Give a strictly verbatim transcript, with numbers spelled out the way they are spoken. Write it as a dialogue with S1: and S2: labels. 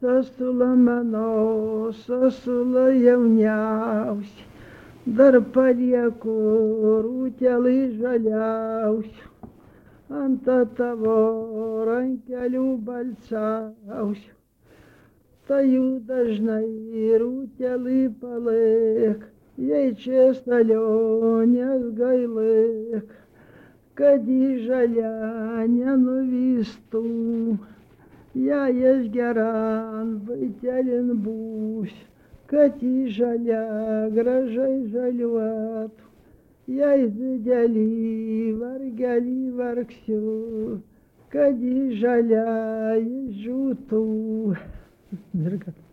S1: Sasula mano, sasula jauniausia, dar palieku rūtelį žaliausių, ant tavo rankelių balsiausių. Tai jų dažnai rūtelį palik, jei čia stalionės gailėk, kad į žalę nenuvystų. Jei aš geran vaitelin būsiu, kad į žalę gražai žaliuotų. Jei didelį vargelį vargsiu, kad į žalę jis žūtų.